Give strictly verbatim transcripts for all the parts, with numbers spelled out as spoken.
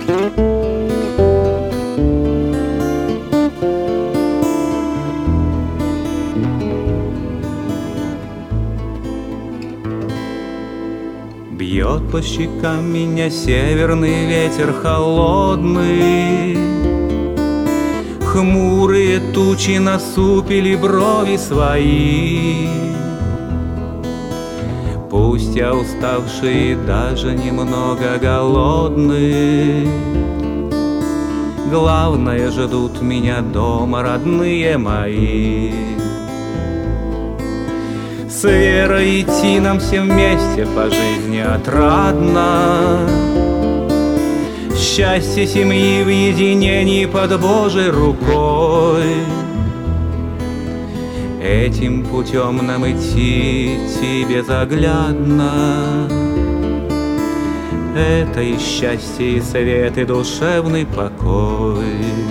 Бьет по щекам меня северный ветер холодный, хмурые тучи насупили брови свои. Пусть я уставший и даже немного голодный, главное, ждут меня дома родные мои. С верой идти нам все вместе по жизни отрадно, счастье семьи в единении под Божьей рукой. Этим путем нам идти тебе заглядно, это и счастье, и свет, и душевный покой.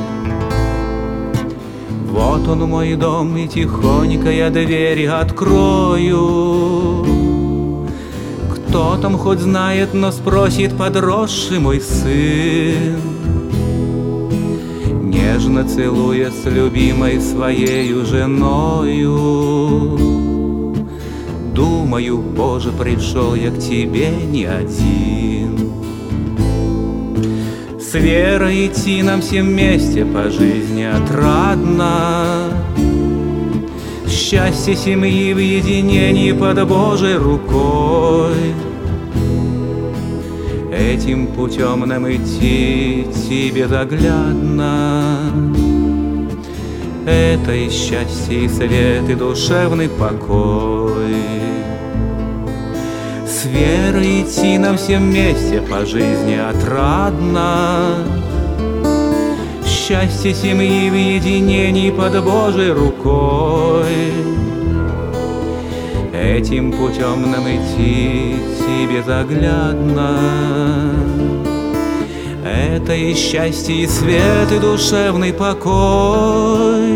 Вот он мой дом, и тихонько я двери открою. Кто там хоть знает, но спросит подросший мой сын, нежно целуя с любимой своею женою. Думаю, Боже, пришел я к тебе не один. С верой идти нам всем вместе по жизни отрадно, счастье семьи в единении под Божьей рукой. Этим путем нам идти тебе заглядно, это и счастье, и свет, и душевный покой. С верой идти нам всем вместе по жизни отрадно, счастье семьи в единении под Божьей рукой. Этим путем нам идти тебе заглядно, это и счастье, и свет, и душевный покой.